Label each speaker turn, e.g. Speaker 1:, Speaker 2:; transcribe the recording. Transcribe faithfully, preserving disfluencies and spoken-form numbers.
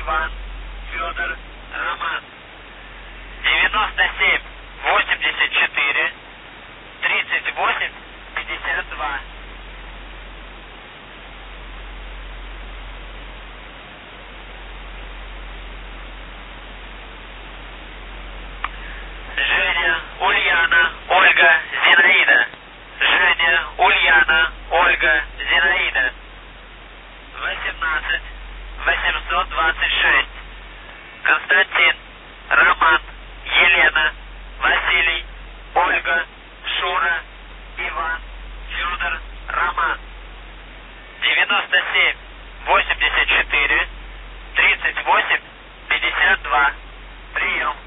Speaker 1: Иван, Федор, Роман. девяносто семь восемьдесят четыре тридцать восемь пятьдесят два. Женя, Ульяна, Ольга, Зинаида. Женя, Ульяна, Ольга, Зинаида. восемнадцать восемьсот двадцать шесть. Константин, Роман, Елена, Василий, Ольга, Шура, Иван, Федор, Роман. девяносто семь восемьдесят четыре тридцать восемь пятьдесят два. Прием.